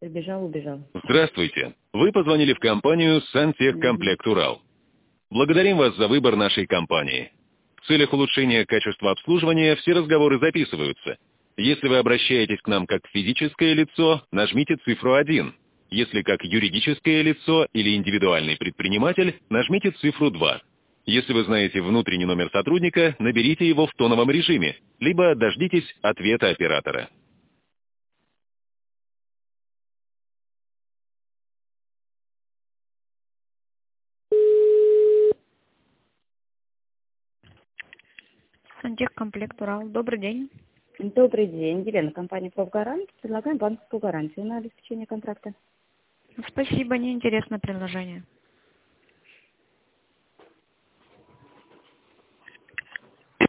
Убежал. Здравствуйте. Вы позвонили в компанию «Сантехкомплект Урал». Благодарим вас за выбор нашей компании. В целях улучшения качества обслуживания все разговоры записываются. Если вы обращаетесь к нам как физическое лицо, нажмите цифру 1. Если как юридическое лицо или индивидуальный предприниматель, нажмите цифру 2. Если вы знаете внутренний номер сотрудника, наберите его в тоновом режиме, либо дождитесь ответа оператора. Сантехкомплект Урал. Добрый день. Добрый день. Елена, компания «Профгарант». Предлагаем банковскую гарантию на обеспечение контракта. Спасибо, неинтересное предложение.